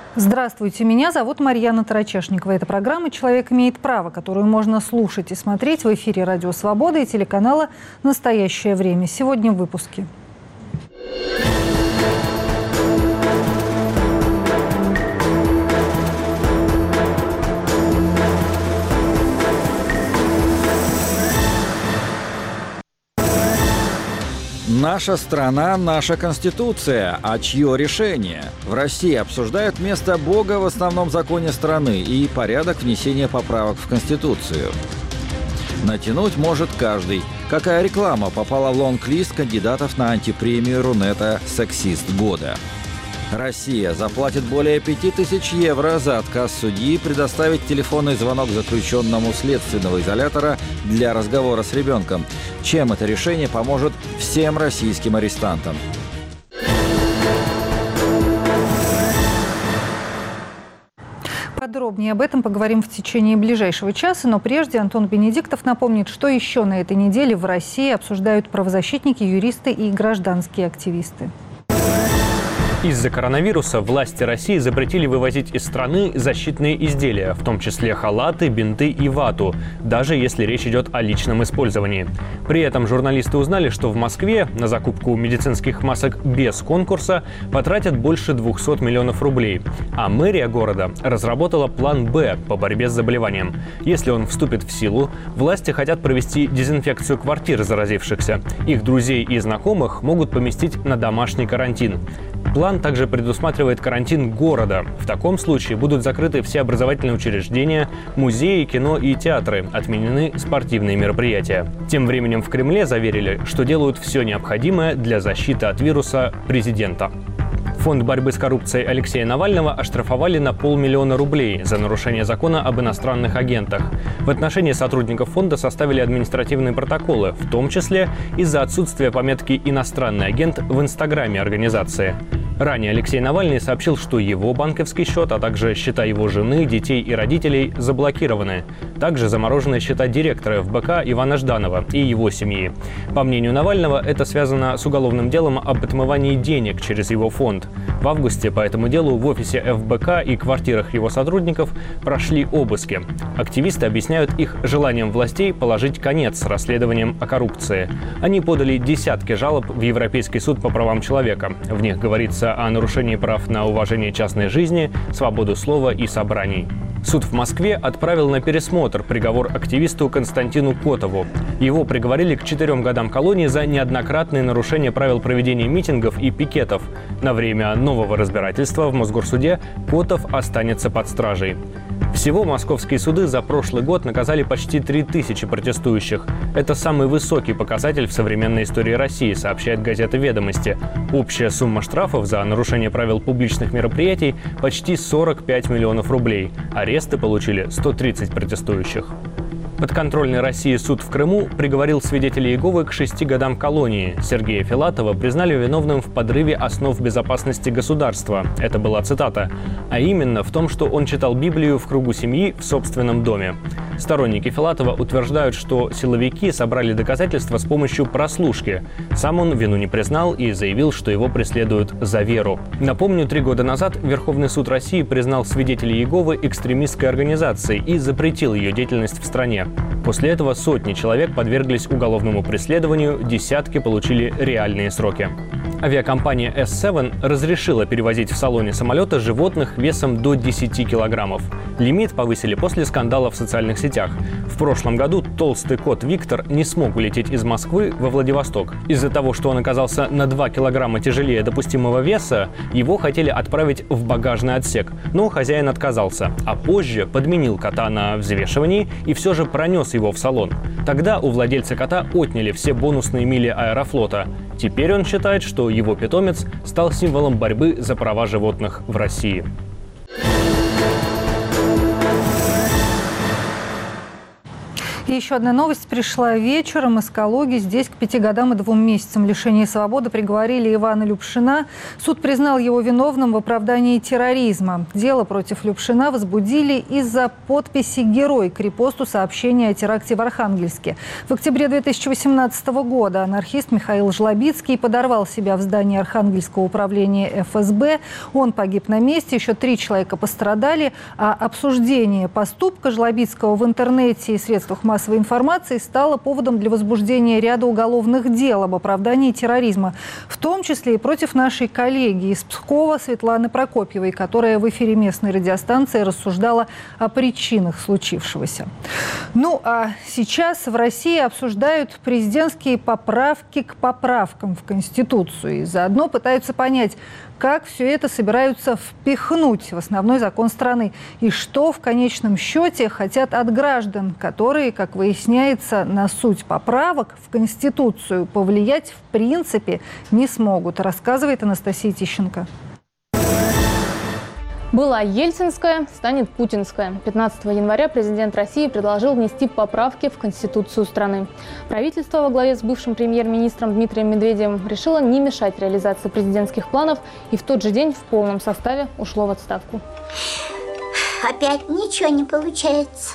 Здравствуйте, меня зовут Марьяна Тарачешникова. Это программа «Человек имеет право», которую можно слушать и смотреть в эфире «Радио Свобода» и телеканала «Настоящее время». Сегодня в выпуске. Наша страна, наша Конституция. А чье решение? В России обсуждают место Бога в основном законе страны и порядок внесения поправок в Конституцию. Натянуть может каждый. Какая реклама попала в лонг-лист кандидатов на антипремию Рунета «Сексист года»? Россия заплатит более 5000 евро за отказ судьи предоставить телефонный звонок заключенному следственного изолятора для разговора с ребенком. Чем это решение поможет всем российским арестантам? Подробнее об этом поговорим в течение ближайшего часа, но прежде Антон Бенедиктов напомнит, что еще на этой неделе в России обсуждают правозащитники, юристы и гражданские активисты. Из-за коронавируса власти России запретили вывозить из страны защитные изделия, в том числе халаты, бинты и вату, даже если речь идет о личном использовании. При этом журналисты узнали, что в Москве на закупку медицинских масок без конкурса потратят больше 200 миллионов рублей, а мэрия города разработала план «Б» по борьбе с заболеванием. Если он вступит в силу, власти хотят провести дезинфекцию квартир заразившихся. Их друзей и знакомых могут поместить на домашний карантин. План также предусматривает карантин города. В таком случае будут закрыты все образовательные учреждения, музеи, кино и театры, отменены спортивные мероприятия. Тем временем в Кремле заверили, что делают все необходимое для защиты от вируса президента. Фонд борьбы с коррупцией Алексея Навального оштрафовали на 500 000 рублей за нарушение закона об иностранных агентах. В отношении сотрудников фонда составили административные протоколы, в том числе из-за отсутствия пометки «иностранный агент» в инстаграме организации. Ранее Алексей Навальный сообщил, что его банковский счет, а также счета его жены, детей и родителей заблокированы. Также заморожены счета директора ФБК Ивана Жданова и его семьи. По мнению Навального, это связано с уголовным делом об отмывании денег через его фонд. В августе по этому делу в офисе ФБК и квартирах его сотрудников прошли обыски. Активисты объясняют их желанием властей положить конец расследованиям о коррупции. Они подали десятки жалоб в Европейский суд по правам человека. В них говорится о нарушении прав на уважение частной жизни, свободу слова и собраний. Суд в Москве отправил на пересмотр приговор активисту Константину Котову. Его приговорили к 4 годам колонии за неоднократные нарушения правил проведения митингов и пикетов. На время нового разбирательства в Мосгорсуде Котов останется под стражей. Всего московские суды за прошлый год наказали почти 3000 протестующих. Это самый высокий показатель в современной истории России, сообщает газета «Ведомости». Общая сумма штрафов за нарушение правил публичных мероприятий – почти 45 миллионов рублей. Аресты получили 130 протестующих. Подконтрольный России суд в Крыму приговорил свидетелей Иеговы к 6 годам колонии. Сергея Филатова признали виновным в подрыве основ безопасности государства. Это была цитата. А именно в том, что он читал Библию в кругу семьи в собственном доме. Сторонники Филатова утверждают, что силовики собрали доказательства с помощью прослушки. Сам он вину не признал и заявил, что его преследуют за веру. Напомню, 3 года назад Верховный суд России признал свидетелей Иеговы экстремистской организацией и запретил ее деятельность в стране. После этого сотни человек подверглись уголовному преследованию, десятки получили реальные сроки. Авиакомпания S7 разрешила перевозить в салоне самолета животных весом до 10 килограммов. Лимит повысили после скандала в социальных сетях. В прошлом году толстый кот Виктор не смог улететь из Москвы во Владивосток. Из-за того, что он оказался на 2 килограмма тяжелее допустимого веса, его хотели отправить в багажный отсек, но хозяин отказался, а позже подменил кота на взвешивании и все же пронес его в салон. Тогда у владельца кота отняли все бонусные мили Аэрофлота. Теперь он считает, что его питомец стал символом борьбы за права животных в России. И еще одна новость пришла вечером из Калуги. Здесь к 5 годам и 2 месяцам лишения свободы приговорили Ивана Любшина. Суд признал его виновным в оправдании терроризма. Дело против Любшина возбудили из-за подписи «Герой» к репосту сообщения о теракте в Архангельске. В октябре 2018 года анархист Михаил Жлобицкий подорвал себя в здании Архангельского управления ФСБ. Он погиб на месте, еще 3 человека пострадали. А обсуждение поступка Жлобицкого в интернете и средствах массовой информации стало поводом для возбуждения ряда уголовных дел об оправдании терроризма, в том числе и против нашей коллеги из Пскова Светланы Прокопьевой, которая в эфире местной радиостанции рассуждала о причинах случившегося. Ну а сейчас в России обсуждают президентские поправки к поправкам в Конституцию и заодно пытаются понять, как все это собираются впихнуть в основной закон страны и что в конечном счете хотят от граждан, которые, как выясняется, на суть поправок в Конституцию повлиять в принципе не смогут, рассказывает Анастасия Тищенко. Была ельцинская, станет путинская. 15 января президент России предложил внести поправки в Конституцию страны. Правительство во главе с бывшим премьер-министром Дмитрием Медведевым решило не мешать реализации президентских планов и в тот же день в полном составе ушло в отставку. Опять ничего не получается.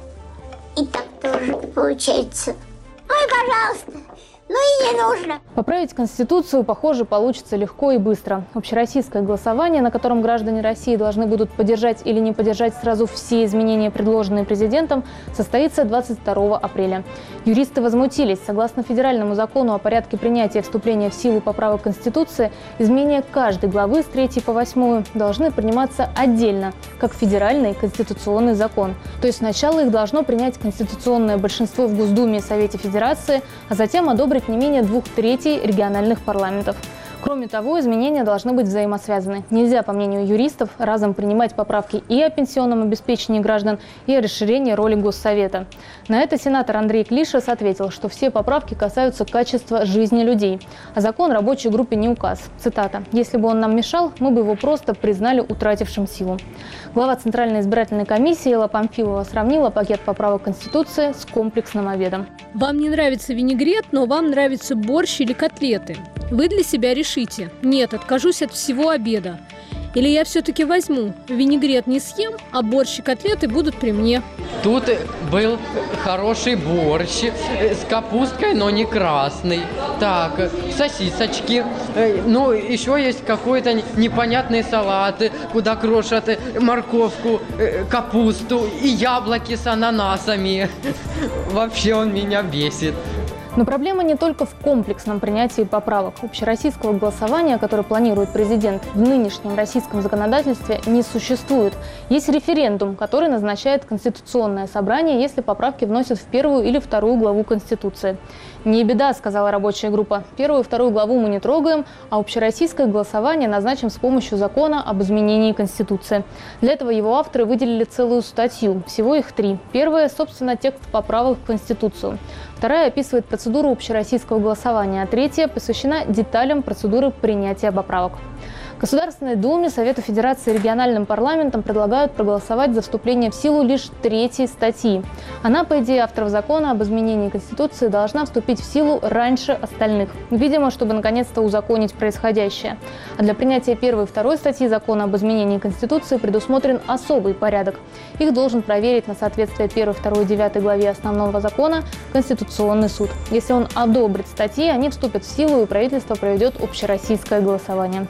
И так тоже не получается. Ну и пожалуйста. Ну и не нужно. Поправить Конституцию, похоже, получится легко и быстро. Общероссийское голосование, на котором граждане России должны будут поддержать или не поддержать сразу все изменения, предложенные президентом, состоится 22 апреля. Юристы возмутились. Согласно федеральному закону о порядке принятия и вступления в силу поправок Конституции, изменения каждой главы с 3 по 8 должны приниматься отдельно, как федеральный конституционный закон. То есть сначала их должно принять конституционное большинство в Госдуме и Совете Федерации, а затем одобрить не менее 2/3 региональных парламентов. Кроме того, изменения должны быть взаимосвязаны. Нельзя, по мнению юристов, разом принимать поправки и о пенсионном обеспечении граждан, и о расширении роли Госсовета. На это сенатор Андрей Клишес ответил, что все поправки касаются качества жизни людей. А закон рабочей группе не указ. Цитата: «Если бы он нам мешал, мы бы его просто признали утратившим силу». Глава Центральной избирательной комиссии Элла Памфилова сравнила пакет поправок Конституции с комплексным обедом. Вам не нравится винегрет, но вам нравится борщ или котлеты. Вы для себя решите: нет, откажусь от всего обеда. Или я все-таки возьму, винегрет не съем, а борщ и котлеты будут при мне. Тут был хороший борщ с капусткой, но не красный. Так, сосисочки. Ну, еще есть какой-то непонятный салат, куда крошат морковку, капусту и яблоки с ананасами. Вообще он меня бесит. Но проблема не только в комплексном принятии поправок. Общероссийского голосования, которое планирует президент, в нынешнем российском законодательстве не существует. Есть референдум, который назначает Конституционное собрание, если поправки вносят в 1 или 2 главу Конституции. «Не беда», — сказала рабочая группа. 1 и 2 главу мы не трогаем, а общероссийское голосование назначим с помощью закона об изменении Конституции. Для этого его авторы выделили целую статью. Всего их 3. Первая, собственно, текст поправок в Конституцию. Вторая описывает процедуру общероссийского голосования, а третья посвящена деталям процедуры принятия поправок. Государственной Думе, Совету Федерации и региональным парламентам предлагают проголосовать за вступление в силу лишь 3 статьи. Она, по идее авторов закона об изменении Конституции, должна вступить в силу раньше остальных. Видимо, чтобы наконец-то узаконить происходящее. А для принятия 1 и 2 статьи закона об изменении Конституции предусмотрен особый порядок. Их должен проверить на соответствие 1, 2 и 9 главе основного закона Конституционный суд. Если он одобрит статьи, они вступят в силу, и правительство проведет общероссийское голосование.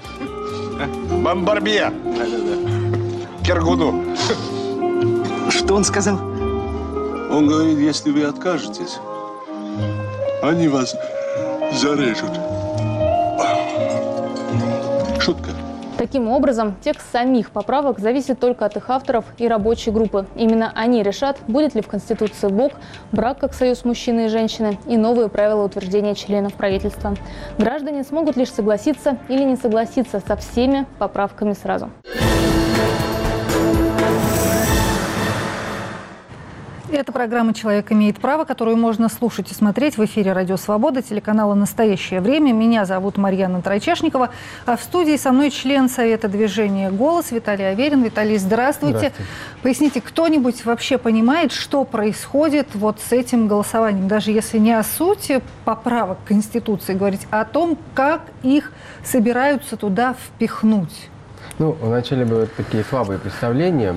Бомбарбье! Киргуну. Что он сказал? Он говорит, если вы откажетесь, они вас зарежут. Шутка. Таким образом, текст самих поправок зависит только от их авторов и рабочей группы. Именно они решат, будет ли в Конституции брак как союз мужчины и женщины и новые правила утверждения членов правительства. Граждане смогут лишь согласиться или не согласиться со всеми поправками сразу. Это программа «Человек имеет право», которую можно слушать и смотреть в эфире «Радио Свобода», телеканала «Настоящее время». Меня зовут Марьяна Тройчешникова. А в студии со мной член Совета движения «Голос» Виталий Аверин. Виталий, здравствуйте. Здравствуйте. Поясните, кто-нибудь вообще понимает, что происходит вот с этим голосованием? Даже если не о сути поправок к Конституции говорить, а о том, как их собираются туда впихнуть. Ну, вначале были такие слабые представления.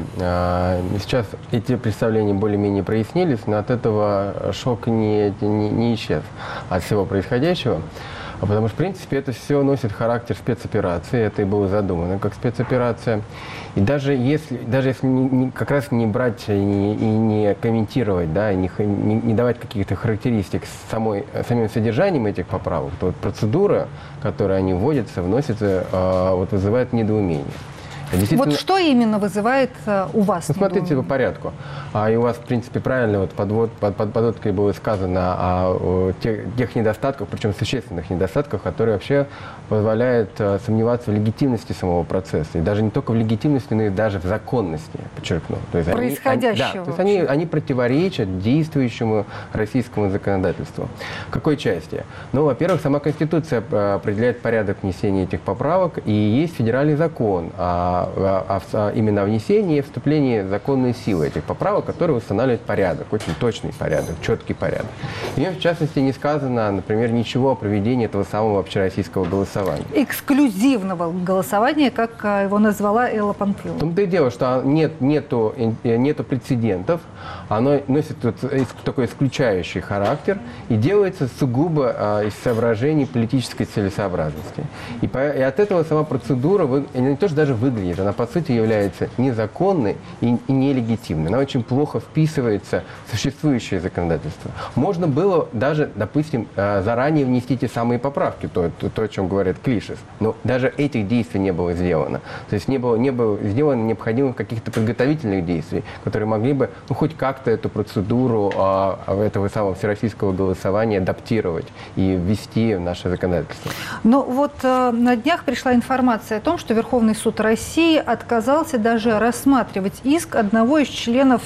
Сейчас эти представления более-менее прояснились, но от этого шок не исчез от всего происходящего. Потому что, в принципе, это все носит характер спецоперации. Это и было задумано как спецоперация. И даже если как раз не брать и не комментировать, да, не давать каких-то характеристик самим содержанием этих поправок, то вот процедура, которой они вводятся, вносится, вызывает недоумение. Вот что именно вызывает у вас? Смотрите по порядку. И у вас, в принципе, правильно подводкой было сказано о тех недостатках, причем существенных недостатках, которые вообще позволяют сомневаться в легитимности самого процесса. И даже не только в легитимности, но и даже в законности, подчеркну. То есть происходящего. Они противоречат действующему российскому законодательству. В какой части? Ну, во-первых, сама Конституция определяет порядок внесения этих поправок, и есть федеральный закон именно о внесении и вступлении в законные силы этих поправок, которые устанавливают порядок, очень точный порядок, четкий порядок. И в частности не сказано, например, ничего о проведении этого самого общероссийского голосования. Эксклюзивного голосования, как его назвала Элла Памфилова. В том-то и дело, что нету прецедентов, оно носит такой исключающий характер и делается сугубо из соображений политической целесообразности. И от этого сама процедура не то, что даже выглядит, она по сути является незаконной и нелегитимной. Она очень плохо вписывается в существующее законодательство. Можно было даже, допустим, заранее внести те самые поправки, то о чем говорит Клишес, но даже этих действий не было сделано. То есть не было сделано необходимых каких-то подготовительных действий, которые могли бы хоть как-то эту процедуру этого самого всероссийского голосования адаптировать и ввести в наше законодательство. Но вот на днях пришла информация о том, что Верховный суд России отказался даже рассматривать иск одного из членов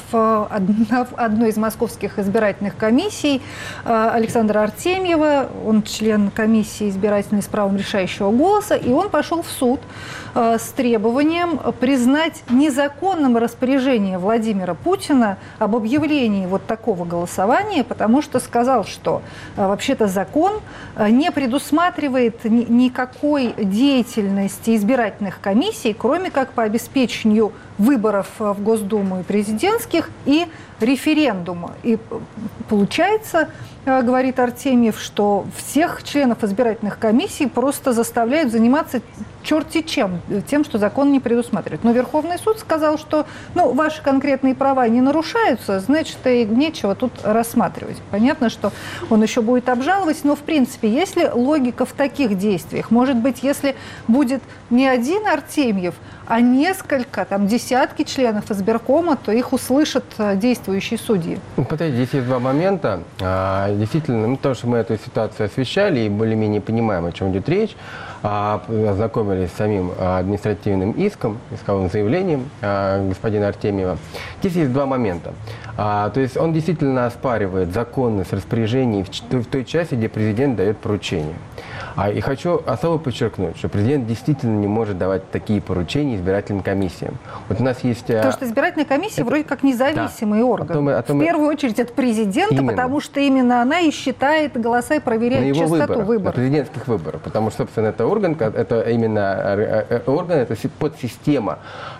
одной из московских избирательных комиссий, Александра Артемьева. Он член комиссии избирательной с правом решающего голоса, и он пошел в суд с требованием признать незаконным распоряжение Владимира Путина об объявлении вот такого голосования, потому что сказал, что вообще-то закон не предусматривает никакой деятельности избирательных комиссий, кроме как по обеспечению выборов в Госдуму и президентских, и референдума. И получается, говорит Артемьев, что всех членов избирательных комиссий просто заставляют заниматься черти чем, тем, что закон не предусматривает. Но Верховный суд сказал, что ваши конкретные права не нарушаются, значит, и нечего тут рассматривать. Понятно, что он еще будет обжаловать, но, в принципе, есть ли логика в таких действиях? Может быть, если будет не один Артемьев, а несколько, десятки членов избиркома, то их услышат действующие судьи. Смотрите, здесь есть два момента. Действительно, то, что мы эту ситуацию освещали и более-менее понимаем, о чем идет речь, ознакомились с самим административным исковым заявлением господина Артемьева. Здесь есть два момента. То есть он действительно оспаривает законность распоряжений в той части, где президент дает поручения. И хочу особо подчеркнуть, что президент действительно не может давать такие поручения избирательным комиссиям. Вот у нас есть... Потому что избирательная комиссия вроде как независимый орган. В первую очередь от президента, потому что именно она и считает голоса и проверяет частоту выборов. На президентских выборах. Потому что, собственно, это орган, это подсистема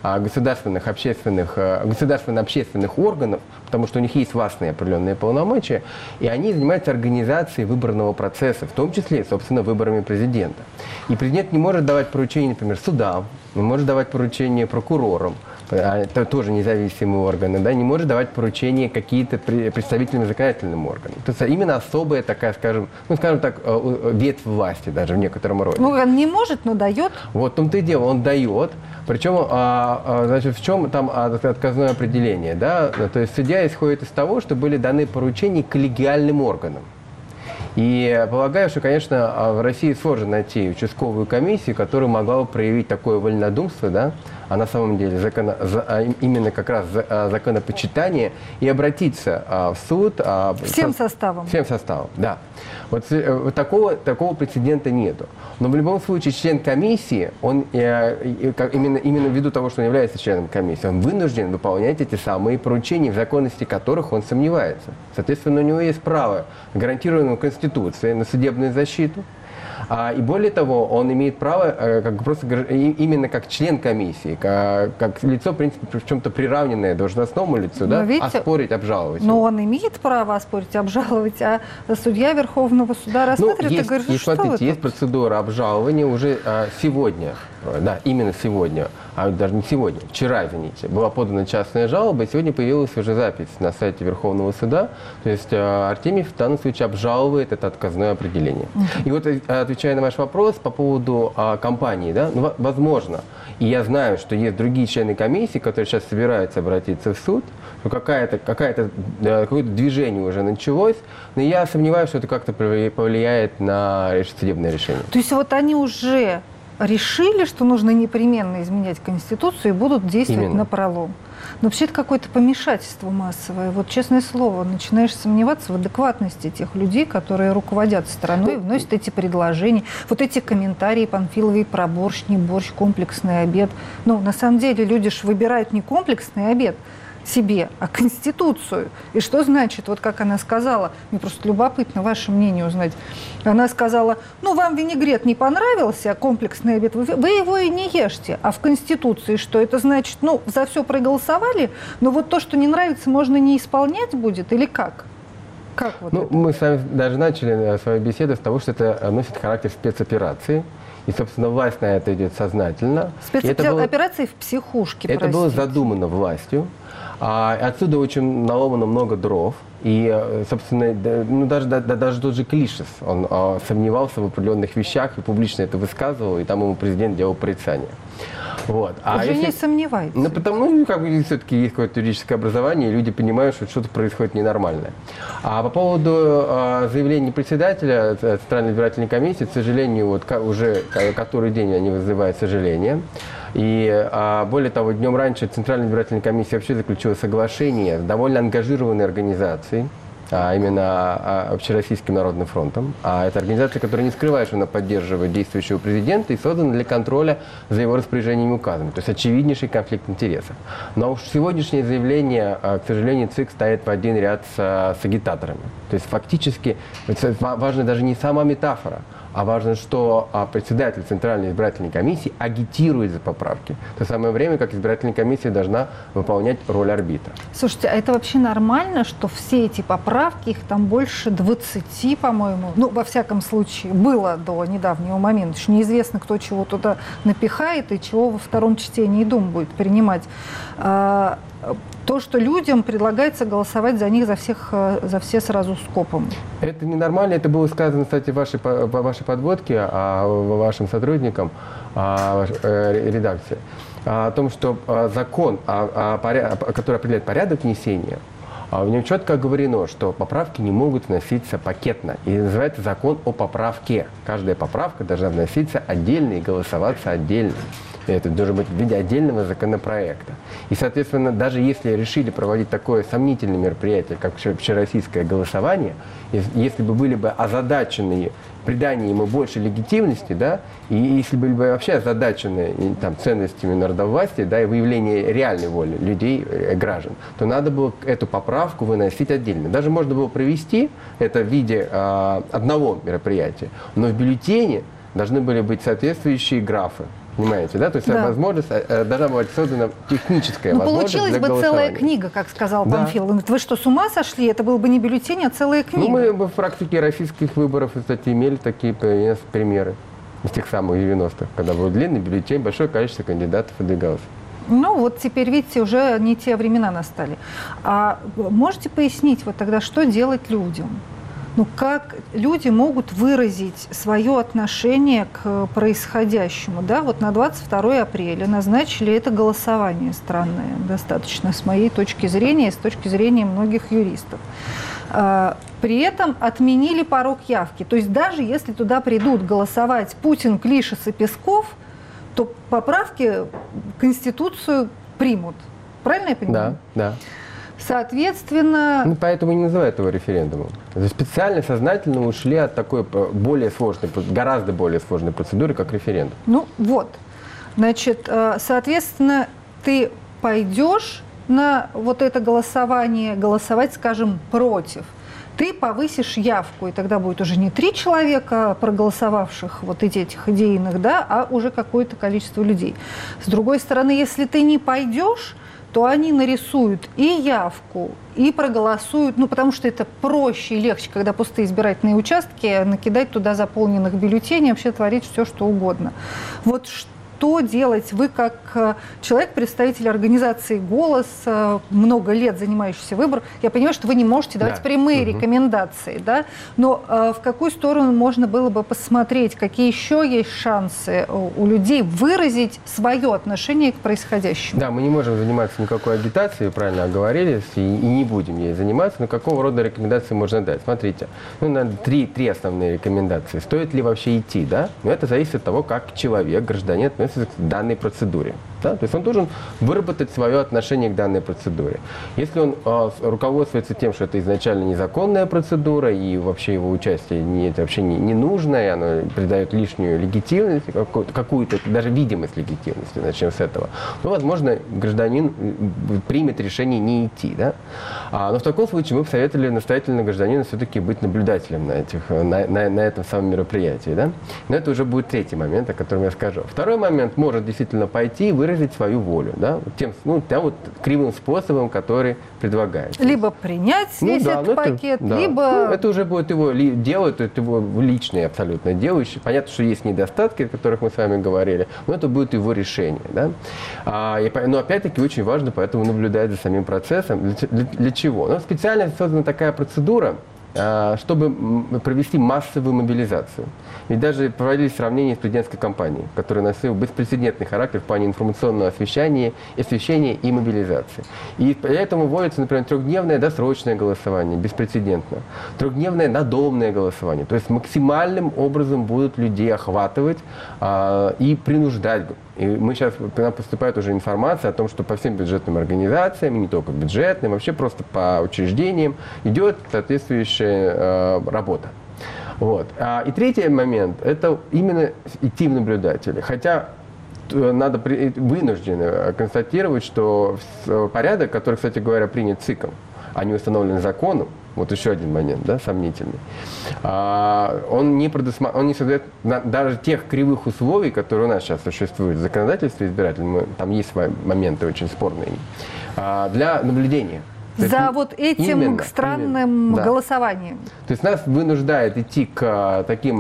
государственно-общественных органов, потому что у них есть властные определенные полномочия, и они занимаются организацией выборного процесса, в том числе, собственно, выборами президента. И президент не может давать поручения, например, судам, не может давать поручения прокурорам, это тоже независимые органы, не может давать поручения какие-то представительным законодательным органам. То есть именно особая такая, скажем так, ветвь власти даже в некотором роде. Он не может, но дает. Вот в том-то и дело, он дает. Причем, значит, в чем там отказное определение? Да? То есть судья исходит из того, что были даны поручения коллегиальным органам. И полагаю, что, конечно, в России сложно найти участковую комиссию, которая могла бы проявить такое вольнодумство, да, а на самом деле именно как раз законопочитание и обратиться в суд. Всем составом. Всем составом, да. Вот такого прецедента нету. Но в любом случае член комиссии, он именно ввиду того, что он является членом комиссии, он вынужден выполнять эти самые поручения, в законности которых он сомневается. Соответственно, у него есть право, гарантированное Конституцией, на судебную защиту. И более того, он имеет право именно как член комиссии, как лицо, в принципе, в чем-то приравненное должностному лицу, да, видите, оспорить, обжаловать. Но он имеет право оспорить, обжаловать, а судья Верховного суда рассматривает и говорит, что смотрите, есть процедура обжалования уже сегодня, да, именно сегодня, а даже не сегодня, вчера, извините, была подана частная жалоба, и сегодня появилась уже запись на сайте Верховного суда, то есть Артемьев в данном случае обжалует это отказное определение. И вот, отвечая на ваш вопрос по поводу компании, да, ну, возможно, и я знаю, что есть другие члены комиссии, которые сейчас собираются обратиться в суд, что какое-то движение уже началось, но я сомневаюсь, что это как-то повлияет на судебное решение. То есть вот они уже решили, что нужно непременно изменять Конституцию и будут действовать напролом. Но вообще это какое-то помешательство массовое. Вот, честное слово, начинаешь сомневаться в адекватности тех людей, которые руководят страной, вносят эти предложения. Вот эти комментарии Панфиловой про борщ, не борщ, комплексный обед. Ну, на самом деле, люди же выбирают не комплексный обед себе, а Конституцию. И что значит, вот как она сказала, мне просто любопытно ваше мнение узнать. Она сказала, ну, вам винегрет не понравился, комплексный обед, вы его и не ешьте. А в Конституции что? Это значит, ну, за все проголосовали, но вот то, что не нравится, можно не исполнять будет или как? Как вот это? Мы с вами даже начали свою беседу с того, что это носит характер спецоперации. И, собственно, власть на это идет сознательно. Спецоперации в психушке, это было задумано властью. Отсюда очень наломано много дров. И, собственно, ну, даже тот же Клишес, он сомневался в определенных вещах и публично это высказывал, и там ему президент делал порицание. Вот. Уже не сомневается. Ну, потому как бы все-таки есть какое-то юридическое образование, и люди понимают, что что-то происходит ненормальное. А по поводу заявления председателя Центральной избирательной комиссии, к сожалению, вот уже который день они вызывают сожаление. И более того, днем раньше Центральная избирательная комиссия вообще заключила соглашение с довольно ангажированной организацией, именно Общероссийским народным фронтом. Это организация, которая не скрывает, что она поддерживает действующего президента и создана для контроля за его распоряжениями и указами. То есть очевиднейший конфликт интересов. Но уж сегодняшнее заявление, к сожалению, ЦИК стоит в один ряд с агитаторами. То есть фактически важна даже не сама метафора, а важно, что председатель Центральной избирательной комиссии агитирует за поправки. В то самое время, как избирательная комиссия должна выполнять роль арбитра. Слушайте, а это вообще нормально, что все эти поправки, их там больше 20, по-моему, ну, во всяком случае, было до недавнего момента. Еще неизвестно, кто чего туда напихает и чего во втором чтении Дума будет принимать. То, что людям предлагается голосовать за них, за все сразу скопом. Это ненормально. Это было сказано, кстати, в вашей подводке, вашим сотрудникам, редакции, о том, что закон, который определяет порядок внесения, в нем четко оговорено, что поправки не могут вноситься пакетно. И называется закон о поправке. Каждая поправка должна вноситься отдельно и голосоваться отдельно. Это должно быть в виде отдельного законопроекта. И, соответственно, даже если решили проводить такое сомнительное мероприятие, как общероссийское голосование, если бы были бы озадачены придание ему больше легитимности, да, и если были бы вообще озадачены там, ценностями народовластия, да, и выявление реальной воли людей, граждан, то надо было эту поправку выносить отдельно. Даже можно было провести это в виде одного мероприятия, но в бюллетене должны были быть соответствующие графы. Понимаете, да? То есть возможность, должна быть создана техническая возможность получилась бы целая книга, как сказал Панфилов. Он говорит, вы что, с ума сошли? Это был бы не бюллетень, а целая книга. Ну, мы в практике российских выборов, кстати, имели такие примеры из тех самых 90-х, когда был длинный бюллетень, большое количество кандидатов выдвигалось. Ну, вот теперь, видите, уже не те времена настали. А можете пояснить вот тогда, что делать людям? Ну, как люди могут выразить свое отношение к происходящему? Да, вот на 22 апреля назначили это голосование странное достаточно, с моей точки зрения и с точки зрения многих юристов. При этом отменили порог явки. То есть даже если туда придут голосовать Путин, Клишес и Песков, то поправки в Конституцию примут. Правильно я понимаю? Да. Соответственно... Поэтому не называют его референдумом. Специально, сознательно ушли от такой более сложной, гораздо более сложной процедуры, как референдум. Значит, соответственно, ты пойдешь на вот это голосование, голосовать, скажем, против. Ты повысишь явку, и тогда будет уже не 3 человека, проголосовавших вот этих идейных, да, а уже какое-то количество людей. С другой стороны, если ты не пойдешь, то они нарисуют и явку, и проголосуют, потому что это проще и легче, когда пустые избирательные участки, накидать туда заполненных бюллетеней, вообще творить все, что угодно. Вот что делать? Вы как человек, представитель организации «Голос», много лет занимающийся выбором, я понимаю, что вы не можете давать прямые рекомендации, да? Но в какую сторону можно было бы посмотреть, какие еще есть шансы у людей выразить свое отношение к происходящему? Да, мы не можем заниматься никакой агитацией, правильно оговорились, и не будем ей заниматься, но какого рода рекомендации можно дать? Смотрите, три основные рекомендации. Стоит ли вообще идти, да? Но это зависит от того, как человек, гражданин относится к данной процедуре. Да? То есть он должен выработать свое отношение к данной процедуре. Если он руководствуется тем, что это изначально незаконная процедура, и вообще его участие это вообще не нужно, и оно придает лишнюю легитимность, какую-то даже видимость легитимности, начнем с этого, то, возможно, гражданин примет решение не идти. Да? Но в таком случае мы бы советовали настоятельно гражданину все-таки быть наблюдателем на этом самом мероприятии. Да? Но это уже будет третий момент, о котором я скажу. Второй момент: может действительно пойти и выразить свою волю, да, тем кривым способом, который предлагается. Либо принять весь этот пакет, либо... это уже будет его дело, это его личное абсолютно дело. Понятно, что есть недостатки, о которых мы с вами говорили, но это будет его решение. Да? Но опять-таки очень важно поэтому наблюдать за самим процессом. Для чего? Специально создана такая процедура, чтобы провести массовую мобилизацию. Ведь даже проводились сравнения студентской кампании, которая носила беспрецедентный характер в плане информационного освещения и мобилизации. И поэтому вводится, например, 3-дневное досрочное голосование, беспрецедентно, 3-дневное надомное голосование. То есть максимальным образом будут людей охватывать и принуждать. И к нам поступает уже информация о том, что по всем бюджетным организациям, не только бюджетным, вообще просто по учреждениям идет соответствующая работа. И третий момент – это именно идти в наблюдатели. Хотя надо вынуждены констатировать, что порядок, который, кстати говоря, принят ЦИКом, а не установлен законом, вот еще один момент, да, сомнительный, он не создает даже тех кривых условий, которые у нас сейчас существуют в законодательстве избирательном, там есть моменты очень спорные, для наблюдения. За вот этим странным голосованием. То есть нас вынуждает идти к таким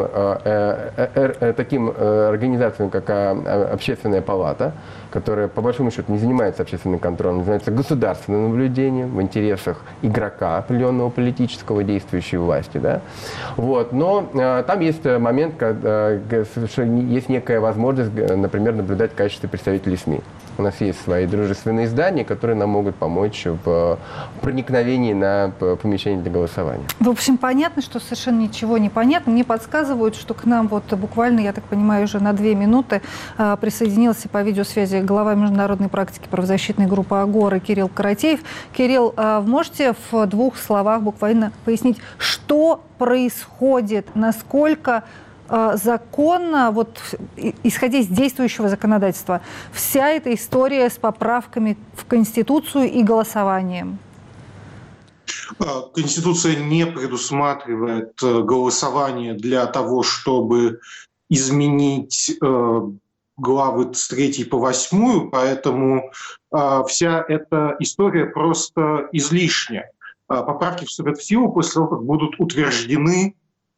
организациям, как Общественная палата, которая по большому счету не занимается общественным контролем, занимается государственным наблюдением в интересах игрока, определенного политического, действующей власти. Да? Но там есть момент, когда есть некая возможность, например, наблюдать в качестве представителей СМИ. У нас есть свои дружественные издания, которые нам могут помочь в проникновении на помещение для голосования. В общем, понятно, что совершенно ничего не понятно. Мне подсказывают, что к нам буквально, я так понимаю, уже на 2 минуты присоединился по видеосвязи глава международной практики правозащитной группы «Агора» Кирилл Каратеев. Кирилл, можете в 2 словах буквально пояснить, что происходит, насколько законно, исходя из действующего законодательства, вся эта история с поправками в Конституцию и голосованием? Конституция не предусматривает голосование для того, чтобы изменить главы с 3 по 8, поэтому вся эта история просто излишня. Поправки вступят в силу после того, как будут утверждены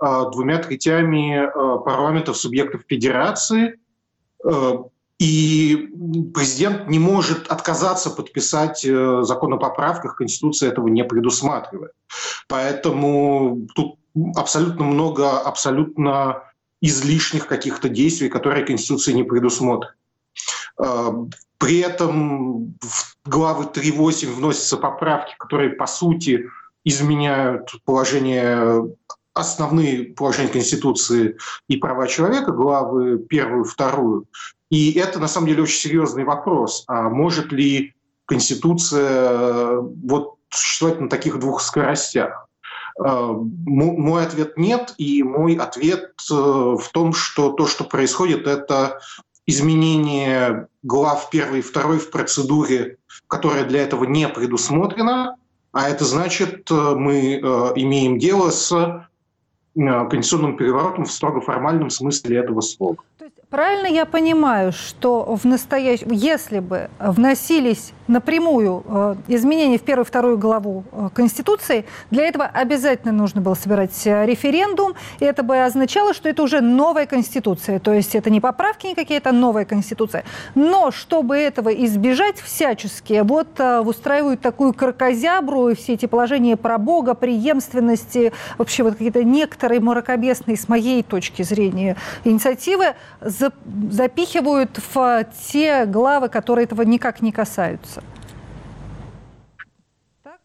2/3 парламентов субъектов федерации, и президент не может отказаться подписать закон о поправках, Конституция этого не предусматривает. Поэтому тут абсолютно излишних каких-то действий, которые Конституция не предусмотрит. При этом в главы 3.8 вносятся поправки, которые, по сути, изменяют основные положения Конституции и права человека, главы 1 и 2. И это, на самом деле, очень серьезный вопрос. А может ли Конституция существовать на таких двух скоростях? Мой ответ нет, и мой ответ в том, что то, что происходит, это изменение глав 1 и 2 в процедуре, которая для этого не предусмотрена, а это значит, мы имеем дело с конституционным переворотом в строго формальном смысле этого слова. Правильно я понимаю, что если бы вносились напрямую изменения в 1 и 2 главу Конституции, для этого обязательно нужно было собирать референдум, и это бы означало, что это уже новая Конституция, то есть это не поправки никакие, это новая Конституция. Но чтобы этого избежать всячески, устраивают такую кракозябру, и все эти положения про Бога, преемственности, вообще какие-то некоторые мракобесные, с моей точки зрения, инициативы запихивают в те главы, которые этого никак не касаются. Так?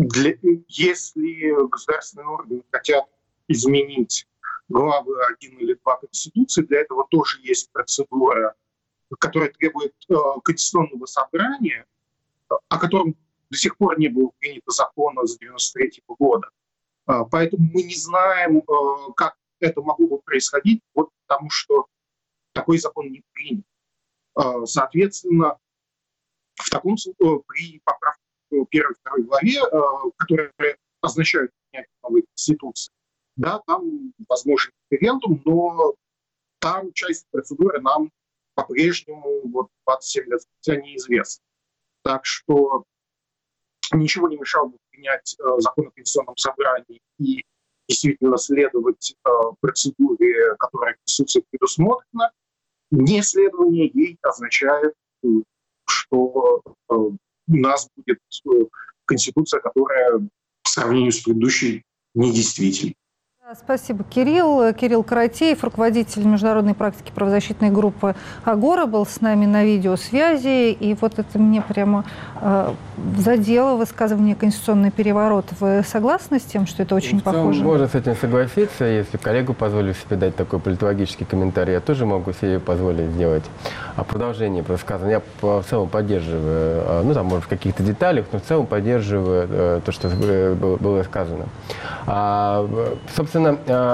Если государственные органы хотят изменить главы 1 или 2 Конституции, для этого тоже есть процедура, которая требует конституционного собрания, о котором до сих пор не было принято закона с 1993 года. Поэтому мы не знаем, как это могло бы происходить, потому что такой закон не принят. Соответственно, в таком случае при поправке 1 и 2 главе, которые означают принятие новой Конституции, да, там возможен референдум, но там часть процедуры нам по-прежнему 27 лет спустя неизвестна. Так что ничего не мешало бы принять закон о Конституционном собрании и действительно следовать процедуре, которая Конституцией предусмотрена. Неследование ей означает, что у нас будет Конституция, которая по сравнению с предыдущей недействительна. Спасибо, Кирилл. Кирилл Каратеев, руководитель международной практики правозащитной группы «Агора», был с нами на видеосвязи. И это мне прямо задело высказывание «конституционный переворот». Вы согласны с тем, что это очень похоже? Можно с этим согласиться. Если коллегу позволю себе дать такой политологический комментарий, я тоже могу себе позволить сделать продолжение высказывания. Я в целом поддерживаю, может, в каких-то деталях, но в целом поддерживаю то, что было сказано. Собственно,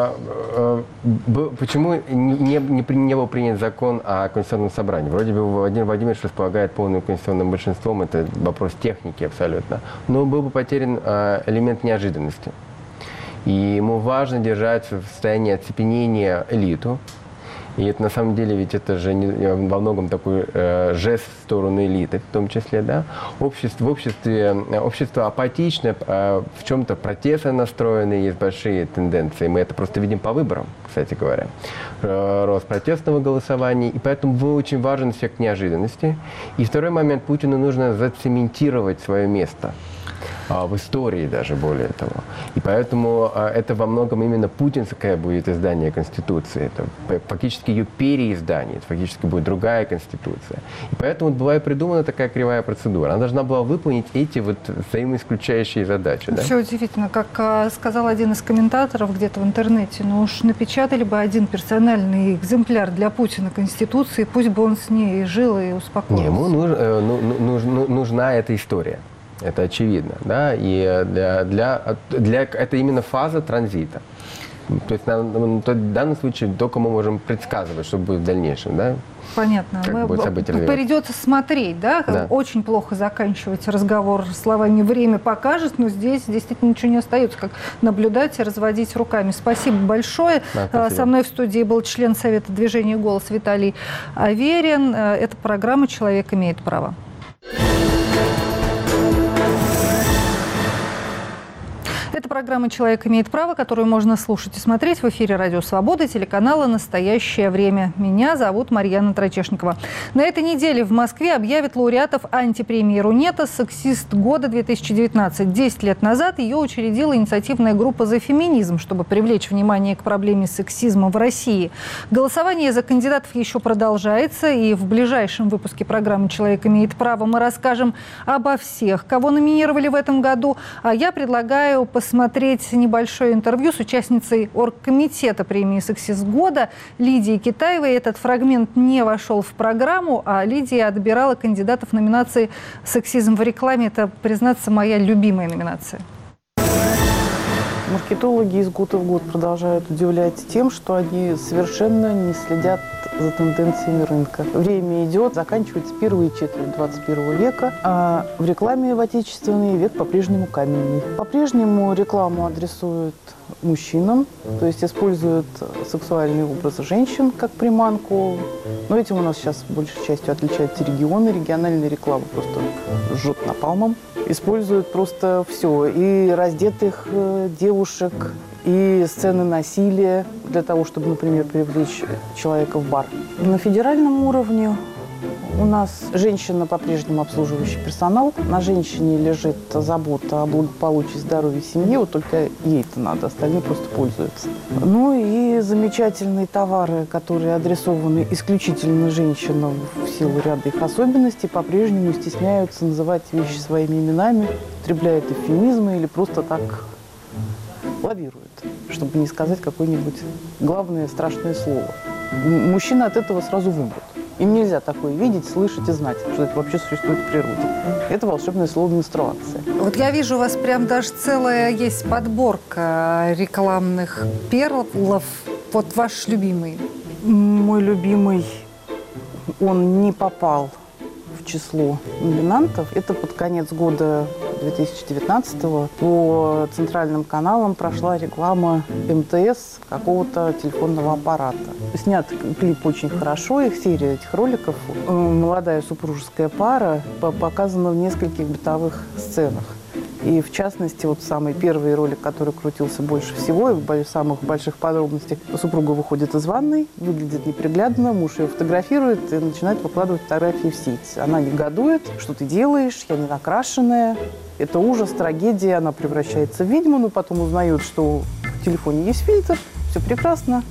почему не был принят закон о Конституционном собрании? Вроде бы Владимир Владимирович располагает полным конституционным большинством, это вопрос техники абсолютно. Но был бы потерян элемент неожиданности. И ему важно держать в состоянии оцепенения элиту. И это на самом деле ведь это же во многом такой жест в сторону элиты, в том числе, да. Общество апатичное, в чем-то протестно настроенное, есть большие тенденции. Мы это просто видим по выборам, кстати говоря. Рост протестного голосования, и поэтому был очень важен эффект неожиданности. И второй момент, Путину нужно зацементировать свое место. В истории даже, более того. И поэтому это во многом именно путинское будет издание Конституции. Это фактически ее переиздание, это фактически будет другая Конституция. И поэтому была и придумана такая кривая процедура. Она должна была выполнить эти взаимоисключающие задачи. Все удивительно. Как сказал один из комментаторов где-то в интернете, уж напечатали бы один персональный экземпляр для Путина Конституции, пусть бы он с ней жил и успокоился. Ему нужна эта история. Это очевидно, да, и это именно фаза транзита. То есть в данном случае только мы можем предсказывать, что будет в дальнейшем, да? Понятно. Придется смотреть, да? Да? Очень плохо заканчивать разговор словами «время покажет», но здесь действительно ничего не остается, как наблюдать и разводить руками. Спасибо большое. Спасибо. Со мной в студии был член Совета движения «Голос» Виталий Аверин. Эта программа «Человек имеет право». Это программа «Человек имеет право», которую можно слушать и смотреть в эфире «Радио Свобода», телеканала «Настоящее время». Меня зовут Марьяна Трачешникова. На этой неделе в Москве объявят лауреатов антипремии «Рунета» «Сексист года 2019». 10 лет назад ее учредила инициативная группа «За феминизм», чтобы привлечь внимание к проблеме сексизма в России. Голосование за кандидатов еще продолжается, и в ближайшем выпуске программы «Человек имеет право» мы расскажем обо всех, кого номинировали в этом году. А я предлагаю посмотреть небольшое интервью с участницей оргкомитета премии «Сексист года» Лидией Китаевой. Этот фрагмент не вошел в программу, а Лидия отбирала кандидатов в номинации «Сексизм в рекламе». Это, признаться, моя любимая номинация. Маркетологи из года в год продолжают удивлять тем, что они совершенно не следят за тенденциями рынка. Время идет, заканчивается первая четверть 21 века, а в рекламе в отечественный век по-прежнему каменный. По-прежнему рекламу адресуют мужчинам, то есть используют сексуальный образ женщин как приманку. Но этим у нас сейчас большей частью отличаются регионы. Региональная реклама просто жжет напалмом. Используют просто все. И раздетых девушек, и сцены насилия для того, чтобы, например, привлечь человека в бар. На федеральном уровне у нас женщина по-прежнему обслуживающий персонал. На женщине лежит забота о благополучии, здоровье семьи. Вот только ей-то надо, остальные просто пользуются. Ну и замечательные товары, которые адресованы исключительно женщинам в силу ряда их особенностей, по-прежнему стесняются называть вещи своими именами, употребляют эвфемизмы или просто так лавируют, чтобы не сказать какое-нибудь главное страшное слово. Мужчины от этого сразу вымрут. Им нельзя такое видеть, слышать и знать, что это вообще существует в природе. Это волшебное слово «менструация». Вот я вижу, у вас прям даже целая есть подборка рекламных перлов. Вот ваш любимый. Мой любимый, он не попал в число номинантов. Это под конец года 2019-го по центральным каналам прошла реклама МТС какого-то телефонного аппарата. Снят клип очень хорошо, их серия этих роликов. Молодая супружеская пара показана в нескольких бытовых сценах. И в частности, вот самый первый ролик, который крутился больше всего, и в самых больших подробностях, супруга выходит из ванной, выглядит неприглядно, муж ее фотографирует и начинает выкладывать фотографии в сеть. Она негодует: что ты делаешь, я не накрашенная. Это ужас, трагедия, она превращается в ведьму, но потом узнает, что в телефоне есть фильтр, все прекрасно.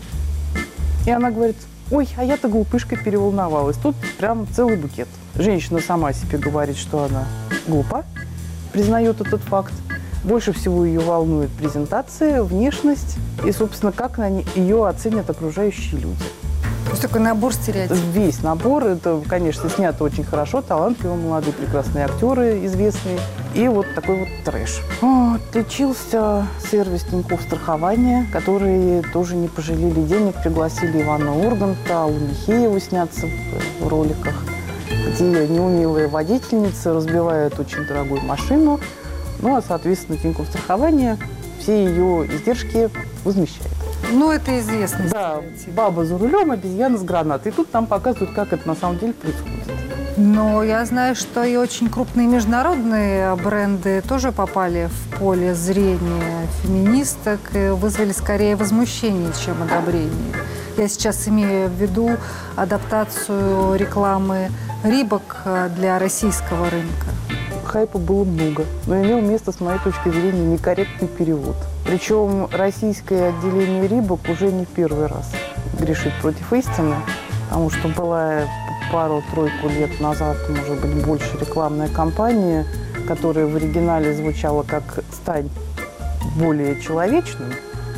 И она говорит: ой, а я-то глупышкой переволновалась. Тут прям целый букет. Женщина сама себе говорит, что она глупа, признает этот факт. Больше всего ее волнует презентация, внешность и, собственно, как ее оценят окружающие люди. То есть такой набор стереотипов. Весь набор. Это, конечно, снято очень хорошо. Талантливые, молодые, прекрасные актеры, известные. И вот такой вот трэш. Отличился сервис Тинькофф страхования, которые тоже не пожалели денег. Пригласили Ивана Урганта, Аллу Михееву сняться в роликах, где неумелые водительницы разбивают очень дорогую машину. Ну, а, соответственно, Тинькофф страхование все ее издержки возмещает. Ну, это известно. Да, баба за рулем, обезьяна с гранатой. И тут нам показывают, как это на самом деле происходит. Но я знаю, что и очень крупные международные бренды тоже попали в поле зрения феминисток и вызвали скорее возмущение, чем одобрение. Я сейчас имею в виду адаптацию рекламы Рибок для российского рынка. Хайпа было много, но имел место, с моей точки зрения, некорректный перевод. Причем российское отделение Рибок уже не в первый раз грешит против истины, потому что была пару-тройку лет назад, может быть, больше, рекламная кампания, которая в оригинале звучала как «Стань более человечным»,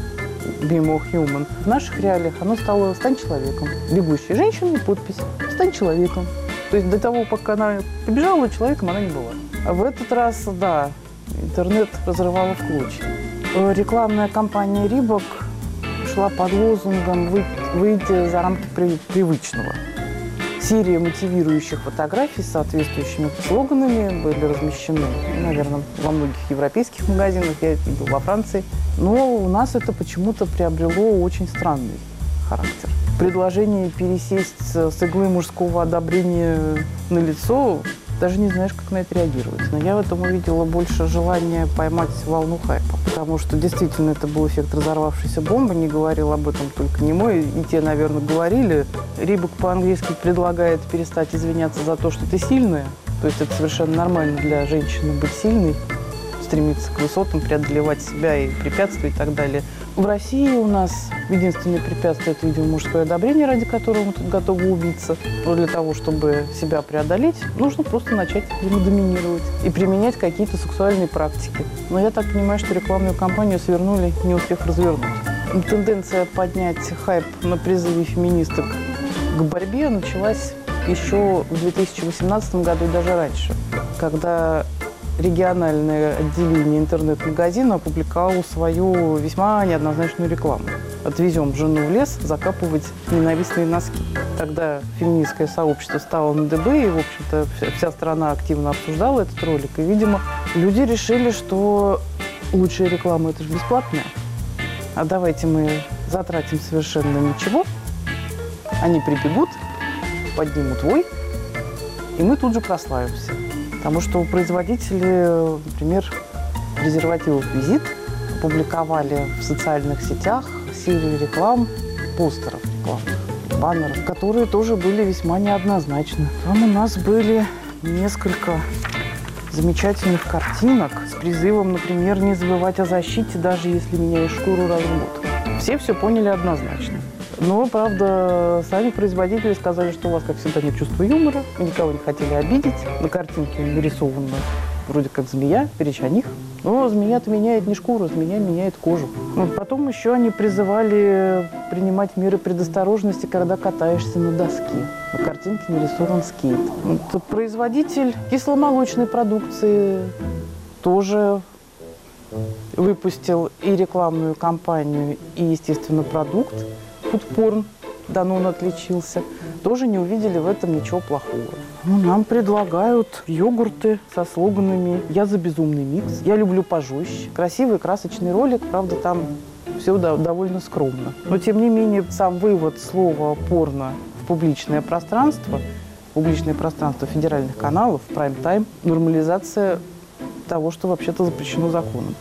«Be more human». В наших реалиях оно стало «Стань человеком». Бегущая женщина, подпись «Стань человеком». То есть до того, пока она побежала, человеком она не была. А в этот раз, да, интернет разрывало в клочья. Рекламная кампания Рибок шла под лозунгом «Выйти за рамки привычного». Серия мотивирующих фотографий с соответствующими слоганами были размещены, наверное, во многих европейских магазинах, я это видел во Франции. Но у нас это почему-то приобрело очень странный характер. Предложение пересесть с иглы мужского одобрения на лицо, даже не знаешь, как на это реагировать. Но я в этом увидела больше желания поймать волну хайпа. Потому что действительно это был эффект разорвавшейся бомбы. Не говорил об этом только не мой. И те, наверное, говорили. Рибок по-английски предлагает перестать извиняться за то, что ты сильная. То есть это совершенно нормально для женщины быть сильной, стремиться к высотам, преодолевать себя и препятствия и так далее. В России у нас единственное препятствие – это, видимо, мужское одобрение, ради которого мы тут готовы убиться. Но для того, чтобы себя преодолеть, нужно просто начать ему доминировать и применять какие-то сексуальные практики. Но я так понимаю, что рекламную кампанию свернули, не успев развернуть. Тенденция поднять хайп на призыве феминисток к борьбе началась еще в 2018 году и даже раньше, когда региональное отделение интернет-магазина опубликовало свою весьма неоднозначную рекламу. «Отвезем жену в лес закапывать ненавистные носки». Тогда феминистское сообщество стало на дыбы, и, в общем-то, вся страна активно обсуждала этот ролик. И, видимо, люди решили, что лучшая реклама – это же бесплатная. А давайте мы затратим совершенно ничего, они прибегут, поднимут вой, и мы тут же прославимся. Потому что производители, например, презервативов «Визит» опубликовали в социальных сетях серию реклам, постеров рекламных, баннеров, которые тоже были весьма неоднозначны. Там у нас были несколько замечательных картинок с призывом, например, не забывать о защите, даже если меняешь шкуру раз в год. Все поняли однозначно. Но, правда, сами производители сказали, что у вас, как всегда, нет чувства юмора, мы никого не хотели обидеть. На картинке нарисована вроде как змея, речь о них. Но змея-то меняет не шкуру, змея меняет кожу. Потом еще они призывали принимать меры предосторожности, когда катаешься на доске. На картинке нарисован скейт. Производитель кисломолочной продукции тоже выпустил и рекламную кампанию, и, естественно, продукт. Фудпорн, Данон отличился, тоже не увидели в этом ничего плохого. Нам предлагают йогурты со слоганами «Я за безумный микс», «Я люблю пожестче». Красивый, красочный ролик, правда, там все довольно скромно. Но, тем не менее, сам вывод слова «порно» в публичное пространство федеральных каналов, прайм-тайм, нормализация того, что вообще-то запрещено законом.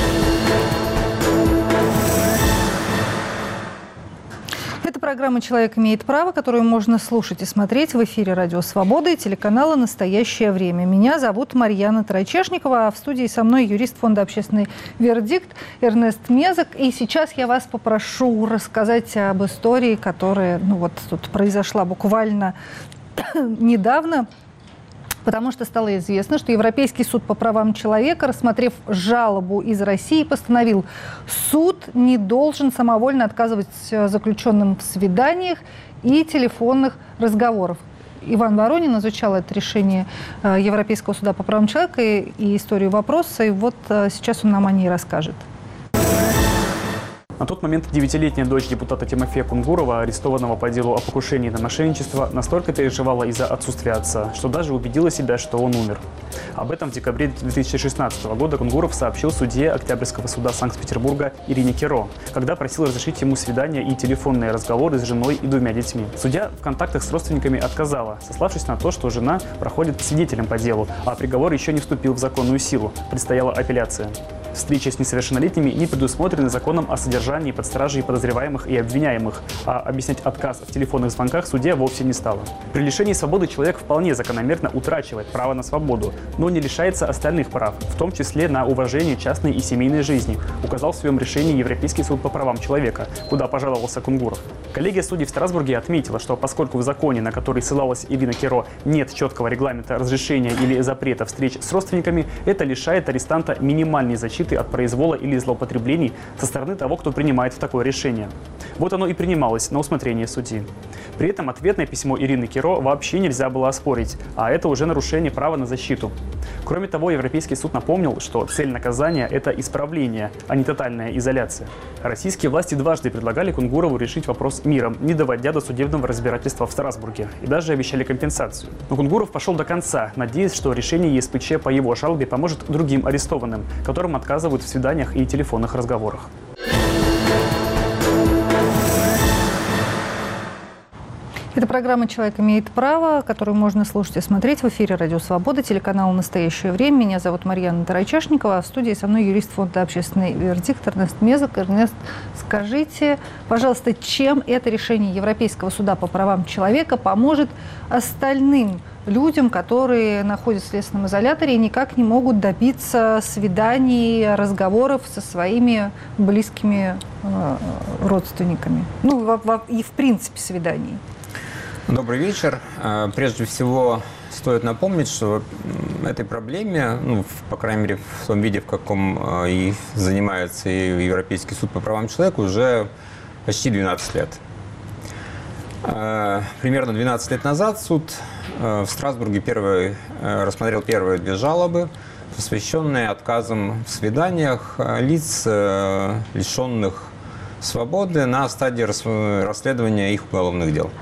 Программа «Человек имеет право», которую можно слушать и смотреть в эфире «Радио Свобода» и телеканала «Настоящее время». Меня зовут Марьяна Тарачешникова, а в студии со мной юрист фонда «Общественный вердикт» Эрнест Мезок. И сейчас я вас попрошу рассказать об истории, которая тут произошла буквально недавно. Потому что стало известно, что Европейский суд по правам человека, рассмотрев жалобу из России, постановил: суд не должен самовольно отказывать заключенным в свиданиях и телефонных разговорах. Иван Воронин изучал это решение Европейского суда по правам человека и историю вопроса, и вот сейчас он нам о ней расскажет. На тот момент 9-летняя дочь депутата Тимофея Кунгурова, арестованного по делу о покушении на мошенничество, настолько переживала из-за отсутствия отца, что даже убедила себя, что он умер. Об этом в декабре 2016 года Кунгуров сообщил судье Октябрьского суда Санкт-Петербурга Ирине Киро, когда просил разрешить ему свидания и телефонные разговоры с женой и 2 детьми. Судья в контактах с родственниками отказала, сославшись на то, что жена проходит свидетелем по делу, а приговор еще не вступил в законную силу, предстояла апелляция. Встречи с несовершеннолетними не предусмотрены законом о содержании под стражей подозреваемых и обвиняемых, а объяснять отказ в телефонных звонках судья вовсе не стала. При лишении свободы человек вполне закономерно утрачивает право на свободу, но не лишается остальных прав, в том числе на уважение частной и семейной жизни, указал в своем решении Европейский суд по правам человека, куда пожаловался Кунгуров. Коллегия судей в Страсбурге отметила, что поскольку в законе, на который ссылалась Ирина Киро, нет четкого регламента разрешения или запрета встреч с родственниками, это лишает арестанта минимальной защиты от произвола или злоупотреблений со стороны того, кто принимает такое решение. Вот оно и принималось на усмотрение судьи. При этом ответное письмо Ирины Киро вообще нельзя было оспорить, а это уже нарушение права на защиту. Кроме того, Европейский суд напомнил, что цель наказания – это исправление, а не тотальная изоляция. Российские власти дважды предлагали Кунгурову решить вопрос миром, не доводя до судебного разбирательства в Страсбурге, и даже обещали компенсацию. Но Кунгуров пошел до конца, надеясь, что решение ЕСПЧ по его жалобе поможет другим арестованным, которым отказывают в свиданиях и телефонных разговорах. Это программа «Человек имеет право», которую можно слушать и смотреть в эфире «Радио Свобода», телеканал «Настоящее время». Меня зовут Марьяна Тарачешникова, а в студии со мной юрист фонда «Общественный вердикт» Эрнест Мезок. Эрнест, скажите, пожалуйста, чем это решение Европейского суда по правам человека поможет остальным людям, которые находятся в следственном изоляторе и никак не могут добиться свиданий, разговоров со своими близкими родственниками. Ну, и в принципе свиданий. Добрый вечер. Прежде всего, стоит напомнить, что этой проблеме, ну, по крайней мере, в том виде, в каком и занимается и Европейский суд по правам человека, уже почти 12 лет. Примерно 12 лет назад суд в Страсбурге рассмотрел первые 2 жалобы, посвященные отказам в свиданиях лиц, лишенных свободы на стадии расследования их уголовных дел.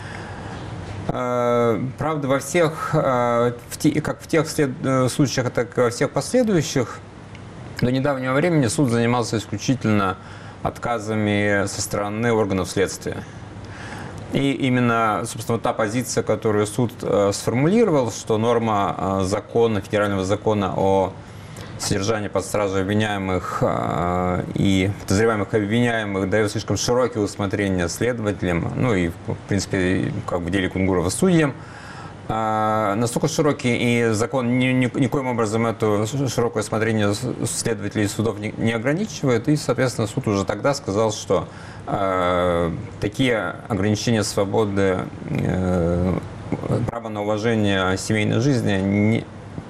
Правда, во всех, как в тех случаях, так и во всех последующих, до недавнего времени суд занимался исключительно отказами со стороны органов следствия. И именно, собственно, та позиция, которую суд сформулировал, что норма закона, федерального закона о содержании под стражей обвиняемых и подозреваемых обвиняемых дает слишком широкие усмотрения следователям, ну и, в принципе, как в деле Кунгурова судьям, настолько широкий, и закон никоим образом это широкое усмотрение следователей и судов не ограничивает, и, соответственно, суд уже тогда сказал, что такие ограничения свободы, права на уважение семейной жизни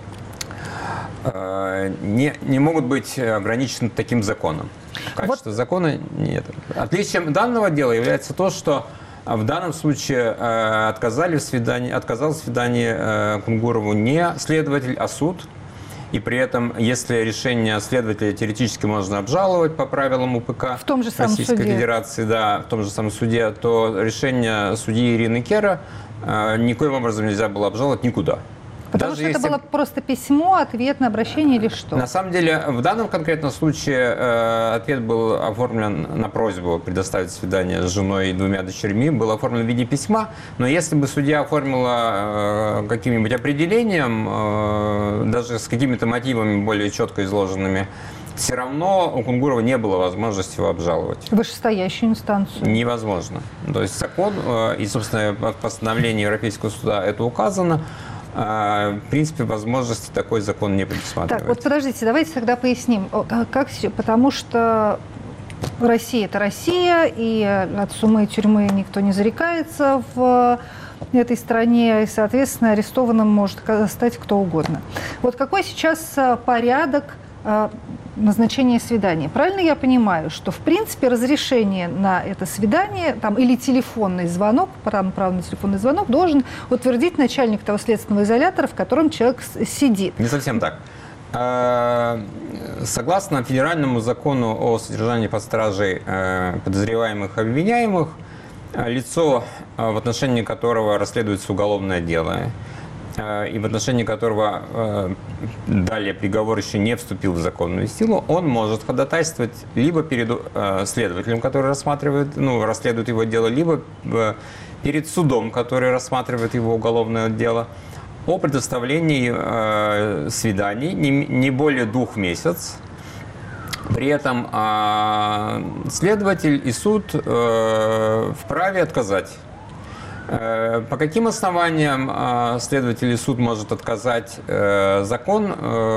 не могут быть ограничены таким законом. Качество закона нет. Отличием данного дела является то, что в данном случае отказал в свидании Кунгурову не следователь, а суд. И при этом, если решение следователя теоретически можно обжаловать по правилам УПК в том же самом Российской суде. Федерации, да, в том же самом суде, то решение судьи Ирины Кера никоим образом нельзя было обжаловать никуда. Потому что это было просто письмо, ответ на обращение или что? На самом деле, в данном конкретном случае ответ был оформлен на просьбу предоставить свидание с женой и 2 дочерьми, был оформлен в виде письма, но если бы судья оформила каким-нибудь определением, даже с какими-то мотивами более четко изложенными, все равно у Кунгурова не было возможности его обжаловать. Вышестоящую инстанцию. Невозможно. То есть закон и, собственно, в постановлении Европейского суда это указано. В принципе, возможности такой закон не предусматривает. Так, вот подождите, давайте тогда поясним. Потому что Россия – это Россия, и от суммы и тюрьмы никто не зарекается в этой стране, и, соответственно, арестованным может стать кто угодно. Вот какой сейчас порядок назначения свидания? Правильно я понимаю, что, в принципе, разрешение на это свидание там, или телефонный звонок, право на телефонный звонок, должен утвердить начальник того следственного изолятора, в котором человек сидит? Не совсем так. Согласно федеральному закону о содержании под стражей подозреваемых и обвиняемых, лицо, в отношении которого расследуется уголовное дело, и в отношении которого далее приговор еще не вступил в законную силу, он может ходатайствовать либо перед следователем, который расследует его дело, либо перед судом, который рассматривает его уголовное дело, о предоставлении свиданий не более 2 месяцев. При этом следователь и суд вправе отказать. По каким основаниям следователь и суд может отказать, закон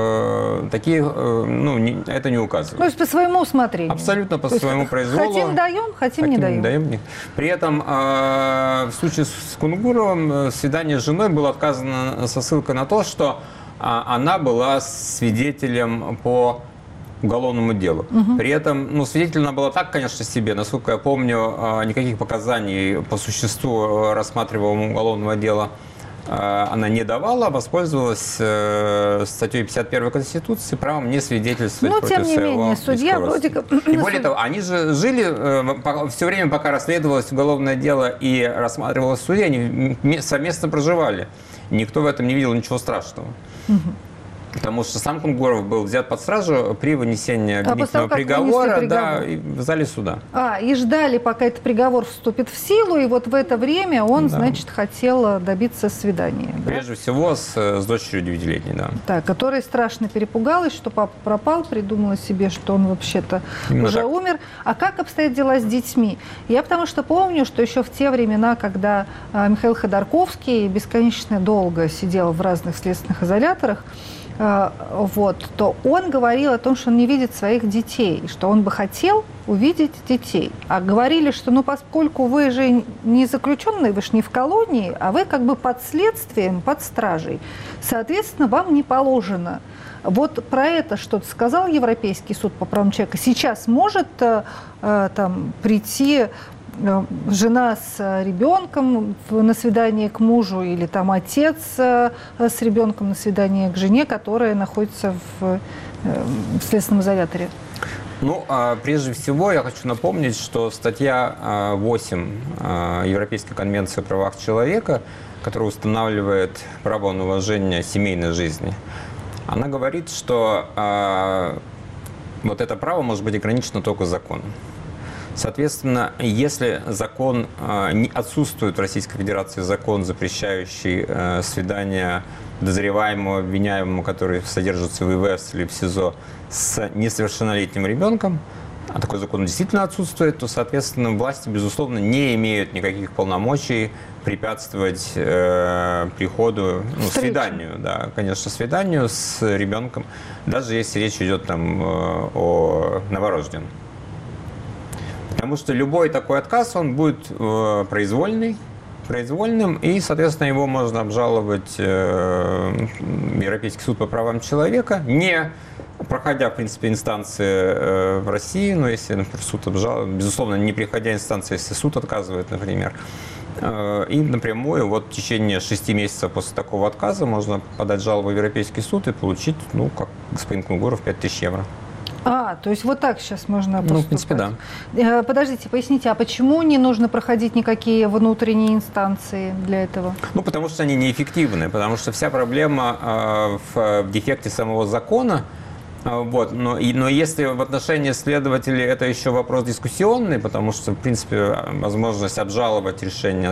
это не указывает. То есть по своему усмотрению? Абсолютно по своему произволу. Хотим даем, хотим не даем. При этом в случае с Кунгуровым свидание с женой было отказано со ссылкой на то, что она была свидетелем по уголовному делу. При этом, свидетель она была так, конечно, себе. Насколько я помню, никаких показаний по существу рассматриваемого уголовного дела она не давала, воспользовалась статьей 51 Конституции правом не свидетельствовать против своего. Но, тем не менее, судья вроде как... И более того, они же жили все время, пока расследовалось уголовное дело и рассматривалось в суде, они совместно проживали. Никто в этом не видел ничего страшного. Потому что сам Кунгуров был взят под стражу при вынесении обвинительного приговора, да, в зале суда. И ждали, пока этот приговор вступит в силу, и вот в это время он, значит, хотел добиться свидания. Прежде всего с дочерью 9-летней, да. Да, которая страшно перепугалась, что папа пропал, придумала себе, что он вообще-то уже умер. А как обстоят дела с детьми? Я потому что помню, что еще в те времена, когда Михаил Ходорковский бесконечно долго сидел в разных следственных изоляторах, то он говорил о том, что он не видит своих детей, что он бы хотел увидеть детей. А говорили, что поскольку вы же не заключенные, вы же не в колонии, а вы как бы под следствием, под стражей, соответственно, вам не положено. Вот про это что-то сказал Европейский суд по правам человека. Сейчас может прийти жена с ребенком на свидание к мужу или отец с ребенком на свидание к жене, которая находится в следственном изоляторе? Прежде всего я хочу напомнить, что статья 8 Европейской конвенции о правах человека, которая устанавливает право на уважение семейной жизни, она говорит, что вот это право может быть ограничено только законом. Соответственно, если закон отсутствует в Российской Федерации, закон, запрещающий свидание подозреваемого, обвиняемого, который содержится в ИВС или в СИЗО, с несовершеннолетним ребенком, а такой закон действительно отсутствует, то, соответственно, власти, безусловно, не имеют никаких полномочий препятствовать приходу, свиданию, да, конечно, свиданию с ребенком, даже если речь идет о новорожденном. Потому что любой такой отказ, он будет произвольным, и, соответственно, его можно обжаловать в Европейский суд по правам человека, не проходя, в принципе, инстанции в России, но если, например, суд обжалует, безусловно, не приходя инстанции, если суд отказывает, например, и напрямую в течение 6 месяцев после такого отказа можно подать жалобу в Европейский суд и получить, как господин Кунгуров, 5000 евро. То есть вот так сейчас можно поступать? В принципе, да. Подождите, поясните, а почему не нужно проходить никакие внутренние инстанции для этого? Потому что они неэффективны, потому что вся проблема в дефекте самого закона. Но если в отношении следователей это еще вопрос дискуссионный, потому что, в принципе, возможность обжаловать решение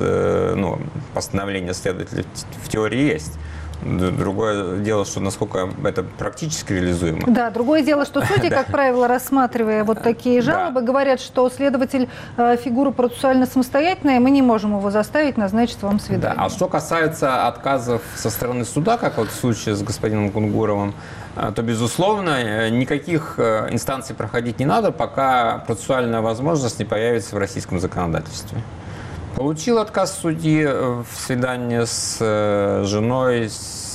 постановления следователя в теории есть. Другое дело, что насколько это практически реализуемо. Да, другое дело, что судьи, как правило, рассматривая вот такие жалобы, говорят, что следователь фигура процессуально самостоятельная, мы не можем его заставить назначить вам свидание. Да. А что касается отказов со стороны суда, как в случае с господином Кунгуровым, то, безусловно, никаких инстанций проходить не надо, пока процессуальная возможность не появится в российском законодательстве. Получил отказ судьи в свидании с женой,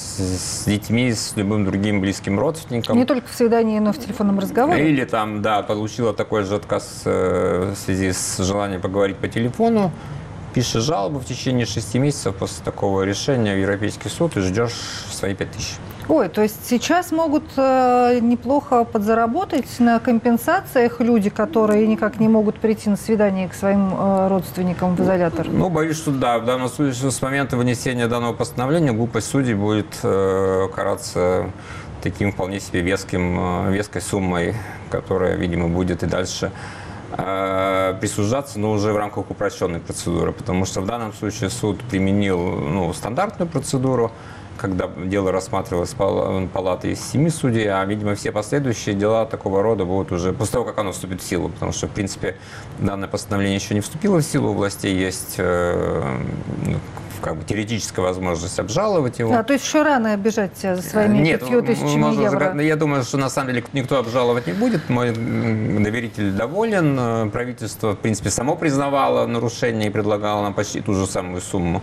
с детьми, с любым другим близким родственником. Не только в свидании, но и в телефонном разговоре. Или получила такой же отказ в связи с желанием поговорить по телефону. Пишешь жалобу в течение 6 месяцев после такого решения в Европейский суд и ждешь свои 5000. То есть сейчас могут неплохо подзаработать на компенсациях люди, которые никак не могут прийти на свидание к своим родственникам в изолятор? Боюсь, что да. В данном случае с момента вынесения данного постановления глупость судей будет караться таким вполне себе веской суммой, которая, видимо, будет и дальше присуждаться, но уже в рамках упрощенной процедуры, потому что в данном случае суд применил стандартную процедуру, когда дело рассматривалось палатой из 7 судей, а, видимо, все последующие дела такого рода будут уже после того, как оно вступит в силу, потому что, в принципе, данное постановление еще не вступило в силу, у властей есть теоретическая возможность обжаловать его. То есть еще рано бежать за своими 5000 евро? Я думаю, что на самом деле никто обжаловать не будет. Мой доверитель доволен. Правительство, в принципе, само признавало нарушение и предлагало нам почти ту же самую сумму.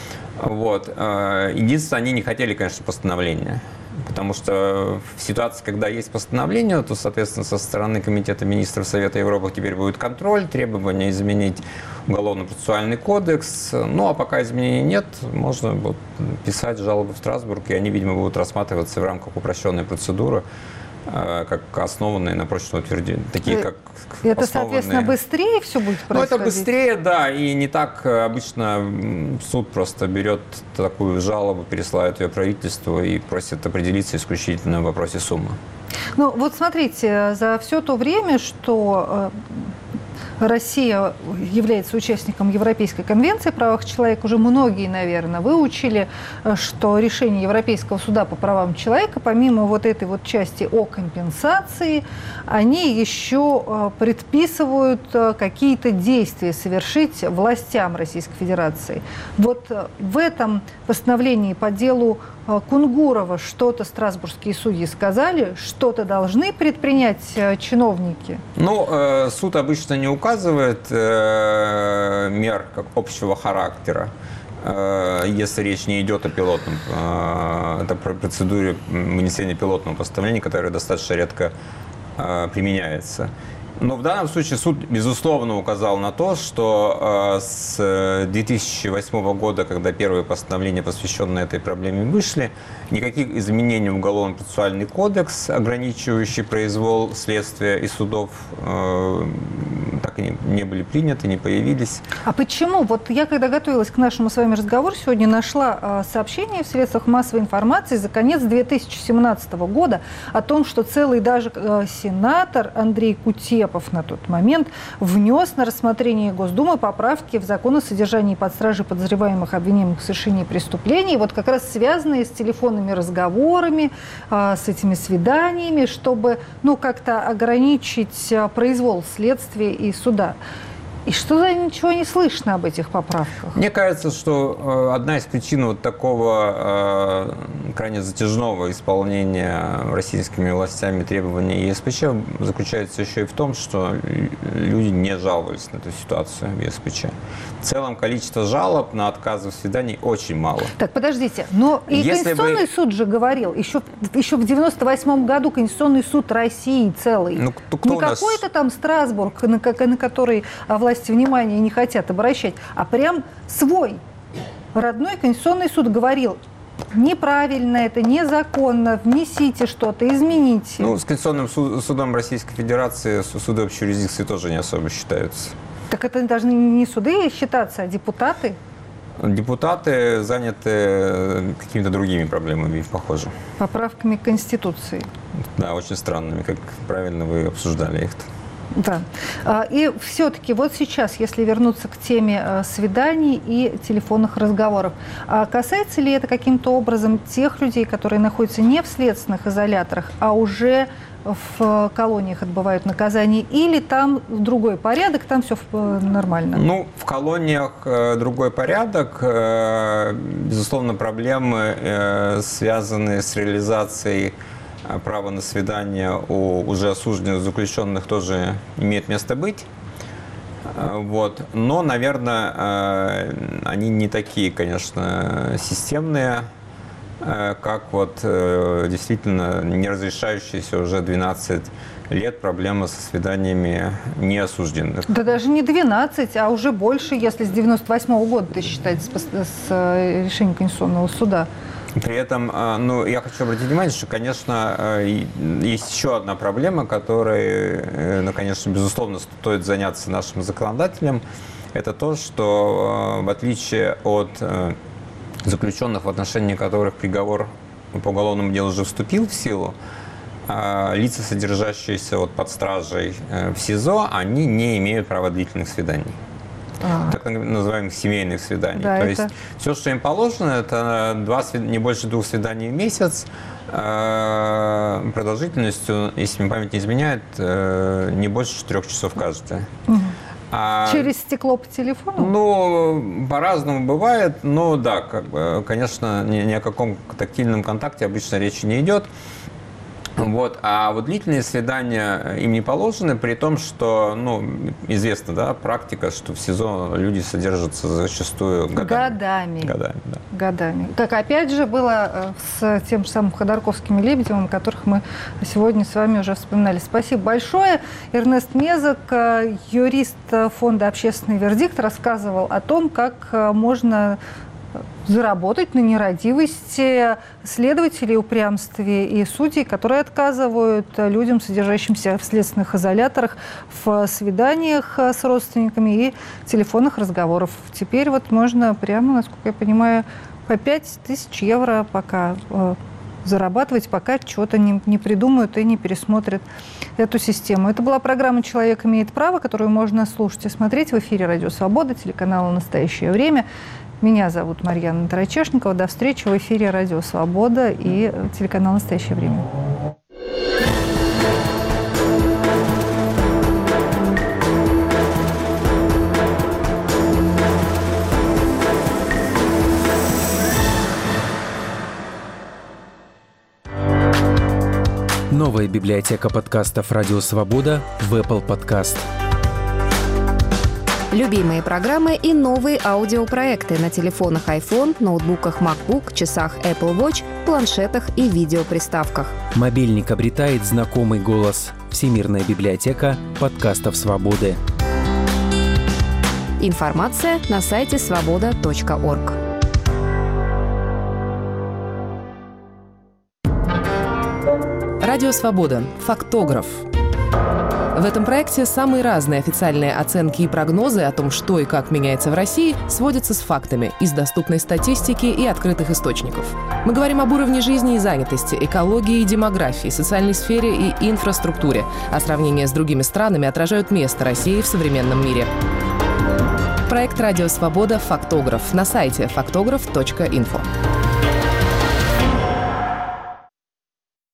Единственное, они не хотели, конечно, постановления. Потому что в ситуации, когда есть постановление, то, соответственно, со стороны Комитета министров Совета Европы теперь будет контроль, требования изменить Уголовно-процессуальный кодекс. А пока изменений нет, можно писать жалобы в Страсбург, и они, видимо, будут рассматриваться в рамках упрощенной процедуры. как основанные на прочном утверждении. Такие, как это, соответственно, быстрее все будет происходить? Ну, это быстрее, да, и не так обычно суд просто берет такую жалобу, пересылает ее правительству и просит определиться исключительно в вопросе суммы. Ну, вот смотрите, за все то время, что Россия является участником Европейской конвенции о правах человека, уже многие, наверное, выучили, что решение Европейского суда по правам человека, помимо вот этой вот части о компенсации, они еще предписывают какие-то действия совершить властям Российской Федерации. Вот в этом постановлении по делу Кунгурова что-то страсбургские судьи сказали, что-то должны предпринять чиновники? Ну, суд обычно не указывает мер как общего характера, если речь не идет о пилотном, это процедуре вынесения пилотного постановления, которое достаточно редко применяется. Но в данном случае суд, безусловно, указал на то, что с 2008 года, когда первые постановления, посвященные этой проблеме, вышли, никаких изменений в Уголовно-процессуальный кодекс, ограничивающий произвол следствия и судов, так и не были приняты, не появились. А почему? Вот я, когда готовилась к нашему с вами разговору, сегодня нашла сообщение в средствах массовой информации за конец 2017 года о том, что целый даже сенатор Андрей Кутепов на тот момент внес на рассмотрение Госдумы поправки в закон о содержании под стражей подозреваемых, обвиняемых в совершении преступлений, вот как раз связанные с телефонными разговорами, с этими свиданиями, чтобы как-то ограничить произвол следствия и суда. И что-то ничего не слышно об этих поправках. Мне кажется, что одна из причин вот такого крайне затяжного исполнения российскими властями требований ЕСПЧ заключается еще и в том, что люди не жаловались на эту ситуацию в ЕСПЧ. В целом количество жалоб на отказы в свидании очень мало. Так, подождите, но и Конституционный суд же говорил, еще в 98 году Конституционный суд России целый. Ну, не какой-то там Страсбург, на который власти внимания не хотят обращать, а прям свой родной Конституционный суд говорил: неправильно это, незаконно, внесите что-то, измените. Ну, с Конституционным судом Российской Федерации суды общей юрисдикции тоже не особо считаются. Так это должны не суды считаться, а депутаты? Депутаты заняты какими-то другими проблемами, похоже. Поправками к Конституции. Да, очень странными, как правильно вы обсуждали их-то. Да. И все-таки вот сейчас, если вернуться к теме свиданий и телефонных разговоров, касается ли это каким-то образом тех людей, которые находятся не в следственных изоляторах, а уже в колониях отбывают наказание, или там другой порядок, там все нормально? Ну, в колониях другой порядок. Безусловно, проблемы, связанные с реализацией право на свидание у уже осужденных заключенных, тоже имеет место быть. Вот. Но, наверное, они не такие, конечно, системные, как вот действительно не разрешающиеся уже 12 лет проблема со свиданиями неосужденных. Да даже не 12, а уже больше, если с 98 года, ты считаете, с решения Конституционного суда. При этом, я хочу обратить внимание, что, конечно, есть еще одна проблема, которой, конечно, безусловно, стоит заняться нашим законодателем. Это то, что в отличие от заключенных, в отношении которых приговор по уголовному делу уже вступил в силу, лица, содержащиеся под стражей в СИЗО, они не имеют права длительных свиданий. Так называемых семейных свиданий. Да, то есть все, что им положено, это не больше 2 свиданий в месяц, продолжительностью, если мне память не изменяет, не больше 4 часов каждая. Через стекло по телефону? Ну, по-разному бывает, но да, конечно, ни о каком тактильном контакте обычно речи не идет. Вот. А вот длительные свидания им не положены, при том, что, известна, да, практика, что в СИЗО люди содержатся зачастую годами. Годами. Как опять же было с тем же самым Ходорковским и Лебедевым, которых мы сегодня с вами уже вспоминали. Спасибо большое. Эрнест Мезок, юрист фонда «Общественный вердикт», рассказывал о том, как можно заработать на нерадивости следователей, упрямстве и судей, которые отказывают людям, содержащимся в следственных изоляторах, в свиданиях с родственниками и телефонных разговоров. Теперь вот можно прямо, насколько я понимаю, по 5000 евро пока зарабатывать, пока чего-то не придумают и не пересмотрят эту систему. Это была программа «Человек имеет право», которую можно слушать и смотреть в эфире «Радио Свобода», телеканала «Настоящее время». Меня зовут Марьяна Тарачешникова. До встречи в эфире «Радио Свобода» и телеканала «Настоящее время». Новая библиотека подкастов «Радио Свобода» в Apple Podcast. Любимые программы и новые аудиопроекты на телефонах iPhone, ноутбуках MacBook, часах Apple Watch, планшетах и видеоприставках. Мобильник обретает знакомый голос. Всемирная библиотека подкастов «Свободы». Информация на сайте svoboda.org. Радио Свобода. Фактограф. В этом проекте самые разные официальные оценки и прогнозы о том, что и как меняется в России, сводятся с фактами из доступной статистики и открытых источников. Мы говорим об уровне жизни и занятости, экологии и демографии, социальной сфере и инфраструктуре, а сравнения с другими странами отражают место России в современном мире. Проект «Радио Свобода. Фактограф» на сайте faktograph.info.